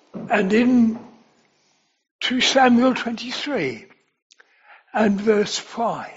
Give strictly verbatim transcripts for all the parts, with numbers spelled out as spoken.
And in two Samuel twenty-three and verse five,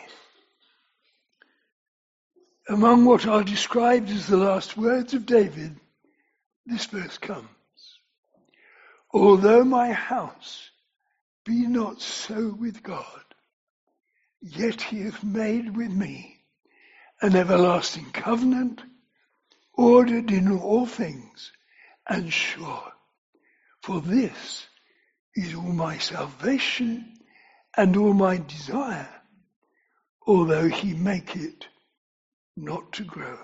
among what are described as the last words of David, this verse comes. Although my house be not so with God, yet he hath made with me an everlasting covenant, ordered in all things and sure. For this is all my salvation and all my desire, although he make it not to grow.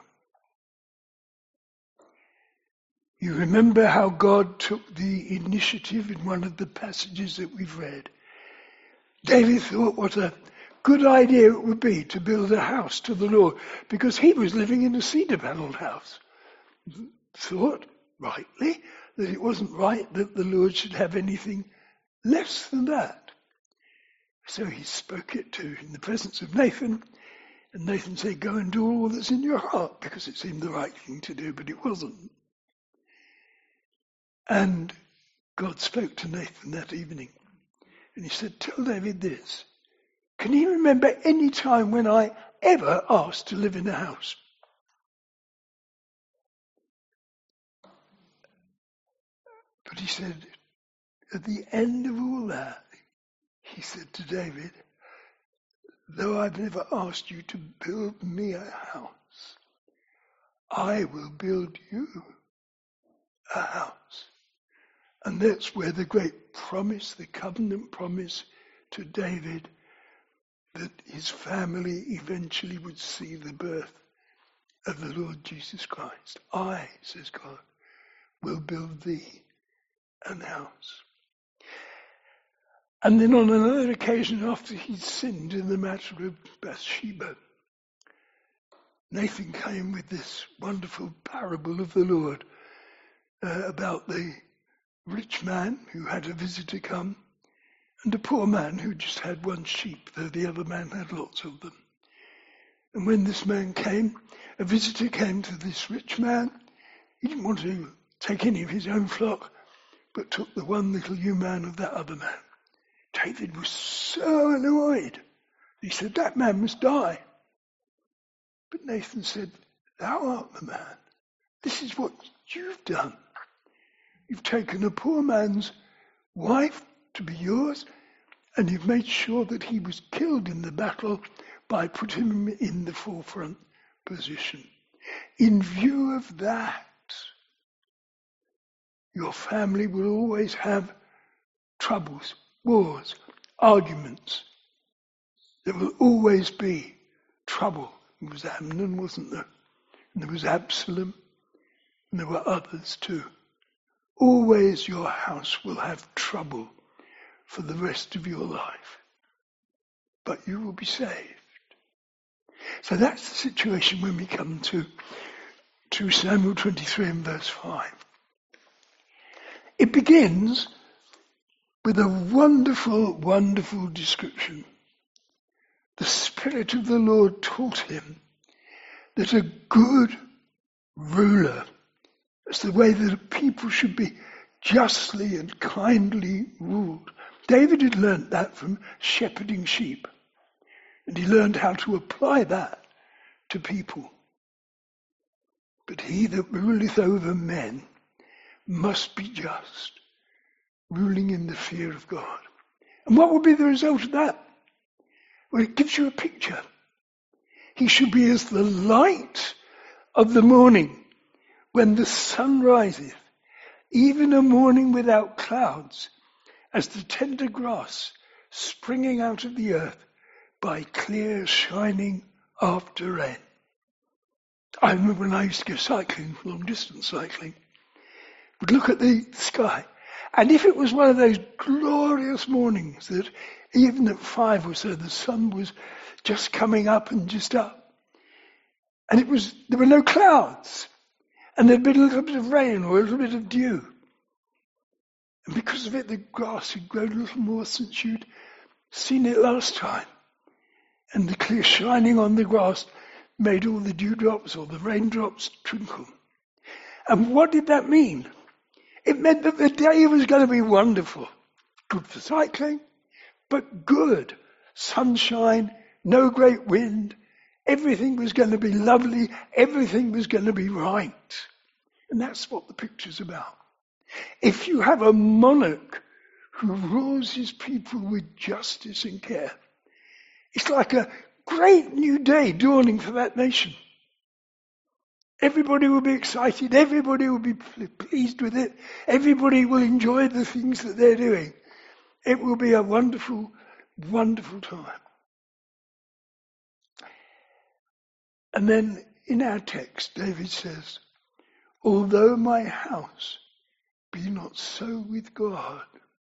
You remember how God took the initiative in one of the passages that we've read. David thought what a good idea it would be to build a house to the Lord, because he was living in a cedar panelled house. Thought, rightly, that it wasn't right that the Lord should have anything less than that. So he spoke it to in the presence of Nathan, and Nathan said, go and do all that's in your heart, because it seemed the right thing to do, but it wasn't. And God spoke to Nathan that evening, and he said, tell David this. Can you remember any time when I ever asked to live in a house? But he said, at the end of all that, he said to David, though I've never asked you to build me a house, I will build you a house. And that's where the great promise, the covenant promise to David, that his family eventually would see the birth of the Lord Jesus Christ. I, says God, will build thee an house. And then on another occasion, after he'd sinned in the matter of Bathsheba, Nathan came with this wonderful parable of the Lord uh, about the rich man who had a visitor come and a poor man who just had one sheep, though the other man had lots of them. And when this man came, a visitor came to this rich man. He didn't want to take any of his own flock, but took the one little ewe man of that other man. David was so annoyed. He said, that man must die. But Nathan said, thou art the man. This is what you've done. You've taken a poor man's wife to be yours, and you've made sure that he was killed in the battle by putting him in the forefront position. In view of that, your family will always have troubles, wars, arguments. There will always be trouble. There was Amnon, wasn't there? And there was Absalom, and there were others too. Always your house will have trouble for the rest of your life. But you will be saved. So that's the situation when we come to two Samuel twenty-three and verse five. It begins with a wonderful, wonderful description. The Spirit of the Lord taught him that a good ruler, that's the way that a people should be justly and kindly ruled. David had learnt that from shepherding sheep, and he learned how to apply that to people. But he that ruleth over men must be just, ruling in the fear of God. And what will be the result of that? Well, it gives you a picture. He should be as the light of the morning when the sun riseth, even a morning without clouds, as the tender grass springing out of the earth by clear shining after rain. I remember when I used to go cycling, long distance cycling, would look at the sky, and if it was one of those glorious mornings that even at five or so the sun was just coming up and just up, and it was there were no clouds, and there'd been a little bit of rain or a little bit of dew, and because of it the grass had grown a little more since you'd seen it last time, and the clear shining on the grass made all the dewdrops or the raindrops twinkle. And what did that mean? It meant that the day was going to be wonderful. Good for cycling, but good. Sunshine, no great wind. Everything was going to be lovely. Everything was going to be right. And that's what the picture's about. If you have a monarch who rules his people with justice and care, it's like a great new day dawning for that nation. Everybody will be excited. Everybody will be pleased with it. Everybody will enjoy the things that they're doing. It will be a wonderful, wonderful time. And then in our text, David says, although my house be not so with God.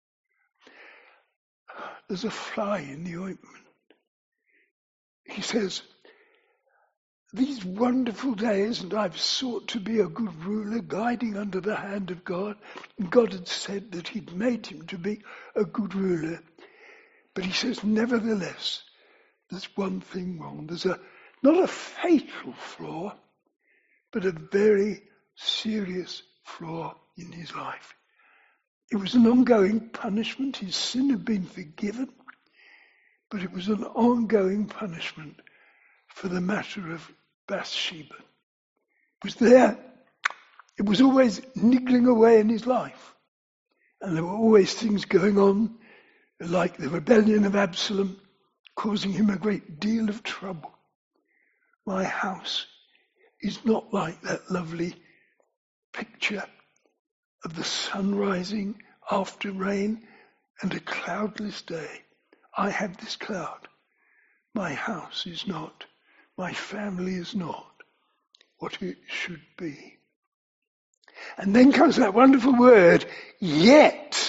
There's a fly in the ointment. He says, these wonderful days, and I've sought to be a good ruler, guiding under the hand of God. And God had said that he'd made him to be a good ruler. But he says, nevertheless, there's one thing wrong. There's a not a fatal flaw, but a very serious flaw in his life. It was an ongoing punishment. His sin had been forgiven, but it was an ongoing punishment for the matter of Bathsheba. It was there. It was always niggling away in his life. And there were always things going on, like the rebellion of Absalom, causing him a great deal of trouble. My house is not like that lovely picture of the sun rising after rain and a cloudless day. I have this cloud. My house is not, my family is not what it should be. And then comes that wonderful word, yet.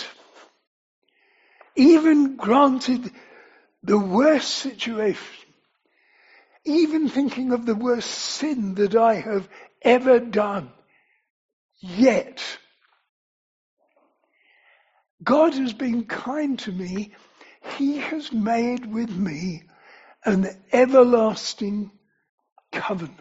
Even granted the worst situation, even thinking of the worst sin that I have ever done, yet God has been kind to me. He has made with me an everlasting covenant.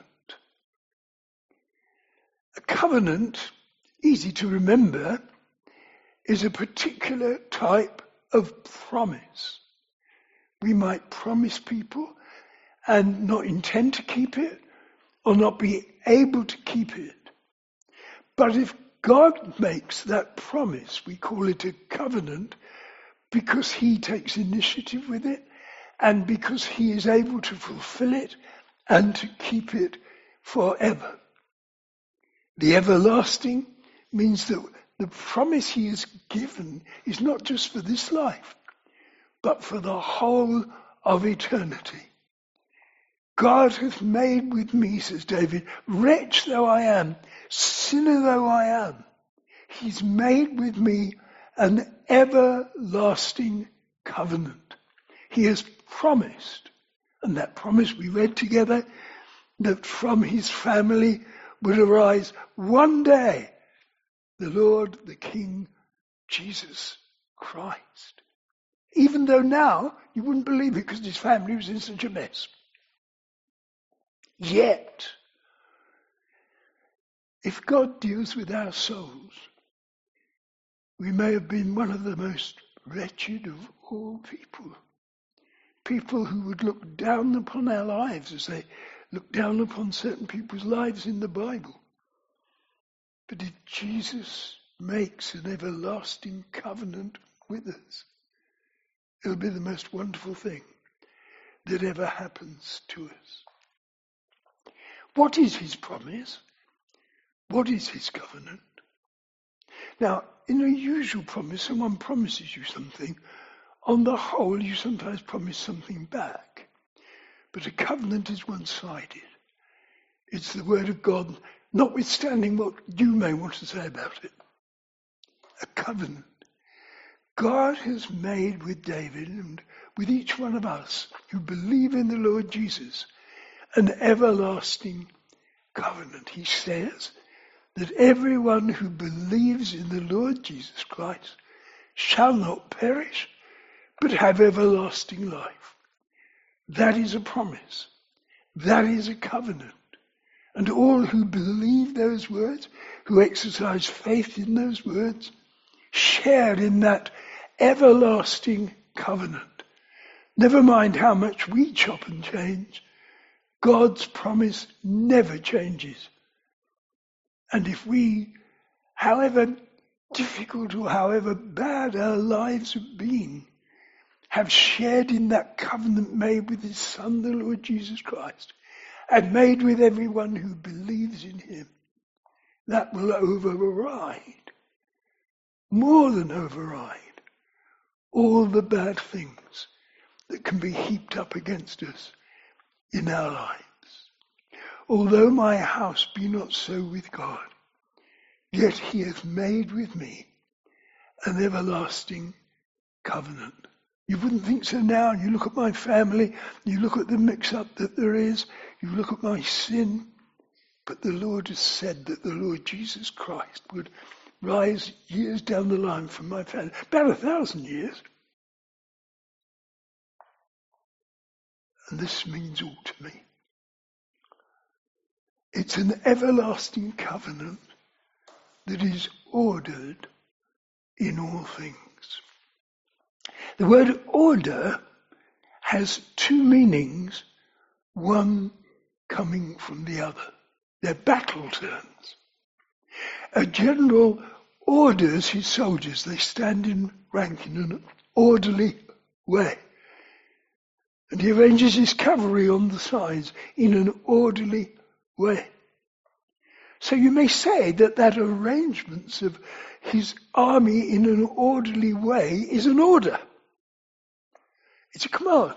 A covenant, easy to remember, is a particular type of promise. We might promise people and not intend to keep it or not be able to keep it. But if God makes that promise, we call it a covenant, because he takes initiative with it and because he is able to fulfill it and to keep it forever. The everlasting means that the promise he has given is not just for this life, but for the whole of eternity. God hath made with me, says David, wretch though I am, sinner though I am, he's made with me an everlasting covenant. He has promised, and that promise we read together, that from his family would arise one day the Lord, the King, Jesus Christ. Even though now you wouldn't believe it because his family was in such a mess. Yet, if God deals with our souls, we may have been one of the most wretched of all people. People who would look down upon our lives as they look down upon certain people's lives in the Bible. But if Jesus makes an everlasting covenant with us, it'll be the most wonderful thing that ever happens to us. What is his promise? What is his covenant? Now, in a usual promise, someone promises you something. On the whole, you sometimes promise something back. But a covenant is one-sided. It's the word of God, notwithstanding what you may want to say about it. A covenant. God has made with David and with each one of us who believe in the Lord Jesus an everlasting covenant. He says that everyone who believes in the Lord Jesus Christ shall not perish, but have everlasting life. That is a promise. That is a covenant. And all who believe those words, who exercise faith in those words, share in that everlasting covenant. Never mind how much we chop and change, God's promise never changes. And if we, however difficult or however bad our lives have been, have shared in that covenant made with his Son, the Lord Jesus Christ, and made with everyone who believes in him, that will override, more than override, all the bad things that can be heaped up against us in our lives. Although my house be not so with God, yet he hath made with me an everlasting covenant. You wouldn't think so now. You look at my family, you look at the mix-up that there is, you look at my sin, but the Lord has said that the Lord Jesus Christ would rise years down the line from my family, about a thousand years. And this means all to me. It's an everlasting covenant that is ordered in all things. The word order has two meanings, one coming from the other. They're battle terms. A general orders his soldiers. They stand in rank in an orderly way. And he arranges his cavalry on the sides in an orderly way. So you may say that that arrangement of his army in an orderly way is an order. It's a command.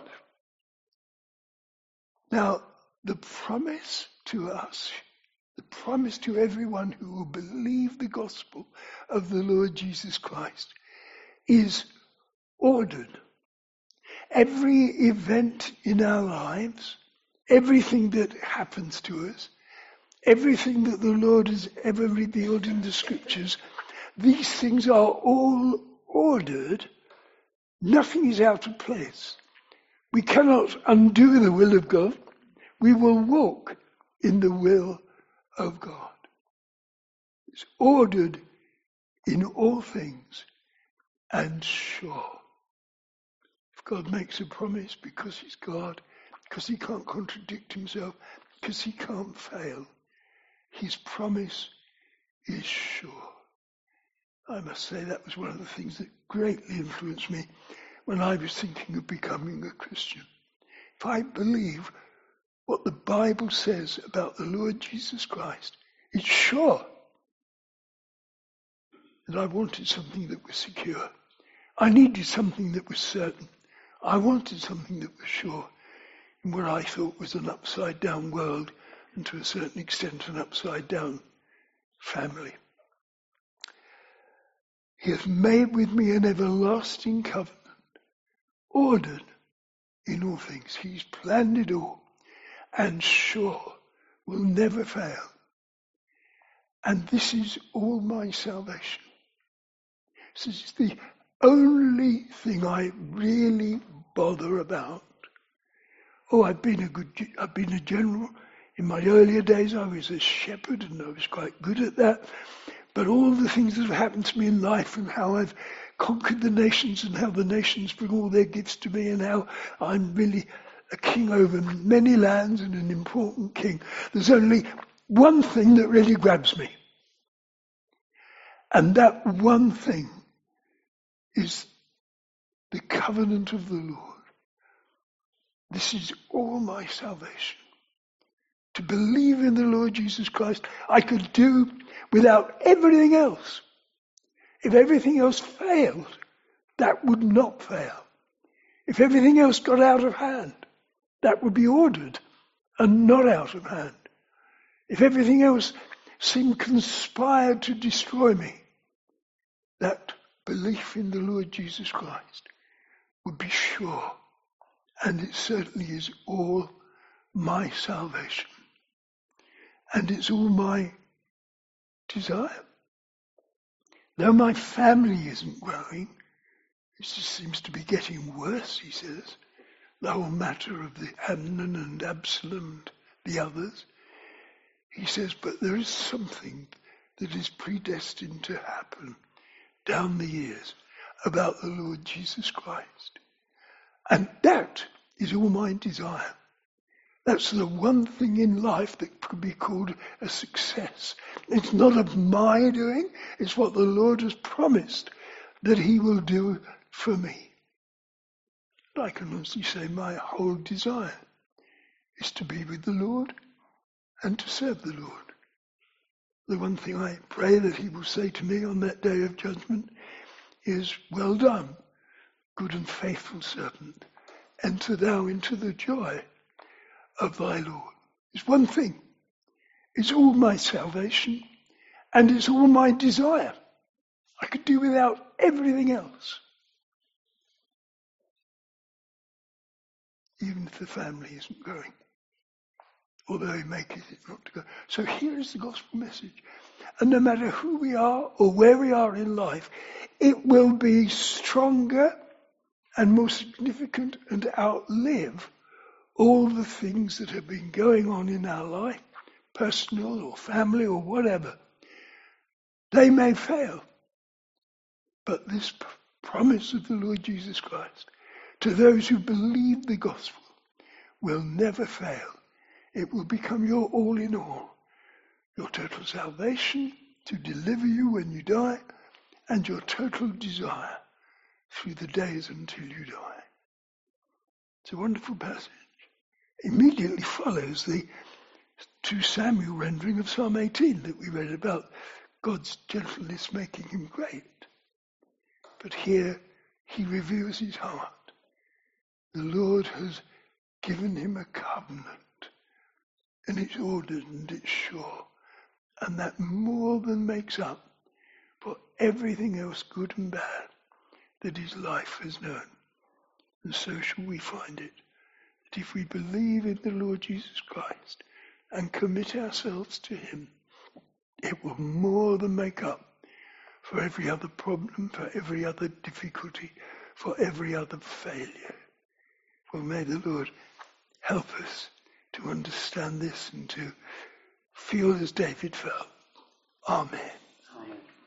Now, the promise to us, the promise to everyone who will believe the gospel of the Lord Jesus Christ is ordered. Every event in our lives, everything that happens to us, everything that the Lord has ever revealed in the scriptures, these things are all ordered. Nothing is out of place. We cannot undo the will of God. We will walk in the will of God. It's ordered in all things and sure. If God makes a promise, because he's God, because he can't contradict himself, because he can't fail, his promise is sure. I must say that was one of the things that greatly influenced me when I was thinking of becoming a Christian. If I believe what the Bible says about the Lord Jesus Christ, it's sure. And I wanted something that was secure. I needed something that was certain. I wanted something that was sure in what I thought was an upside down world, and to a certain extent an upside down family. He hath made with me an everlasting covenant, ordered in all things. He's planned it all, and sure, will never fail. And this is all my salvation. This is the only thing I really bother about. Oh, I've been a good, I've been a general. In my earlier days, I was a shepherd, and I was quite good at that. But all the things that have happened to me in life, and how I've conquered the nations, and how the nations bring all their gifts to me, and how I'm really a king over many lands and an important king. There's only one thing that really grabs me. And that one thing is the covenant of the Lord. This is all my salvation. To believe in the Lord Jesus Christ, I could do without everything else. If everything else failed, that would not fail. If everything else got out of hand, that would be ordered and not out of hand. If everything else seemed conspired to destroy me, that belief in the Lord Jesus Christ would be sure. And it certainly is all my salvation. And it's all my desire. Though my family isn't growing, it just seems to be getting worse, he says. The whole matter of the Amnon and Absalom and the others. he says, but there is something that is predestined to happen down the years about the Lord Jesus Christ. And that is all my desire. That's the one thing in life that could be called a success. It's not of my doing, it's what the Lord has promised that he will do for me. I can honestly say my whole desire is to be with the Lord and to serve the Lord. The one thing I pray that he will say to me on that day of judgment is, well done, good and faithful servant. Enter thou into the joy of thy Lord. It's one thing. It's all my salvation and it's all my desire. I could do without everything else. Even if the family isn't growing. Although he makes it not to go. So here is the gospel message. And no matter who we are or where we are in life, it will be stronger and more significant and outlive all the things that have been going on in our life, personal or family or whatever. They may fail, but this p- promise of the Lord Jesus Christ to those who believe the gospel will never fail. It will become your all in all, your total salvation to deliver you when you die, and your total desire through the days until you die. It's a wonderful passage. Immediately follows the two Samuel rendering of Psalm eighteen that we read about God's gentleness making him great. But here he reveals his heart. The Lord has given him a covenant, and it's ordered and it's sure, and that more than makes up for everything else good and bad that his life has known. And so shall we find it, that if we believe in the Lord Jesus Christ and commit ourselves to him, it will more than make up for every other problem, for every other difficulty, for every other failure. Well, may the Lord help us to understand this and to feel as David felt. Amen.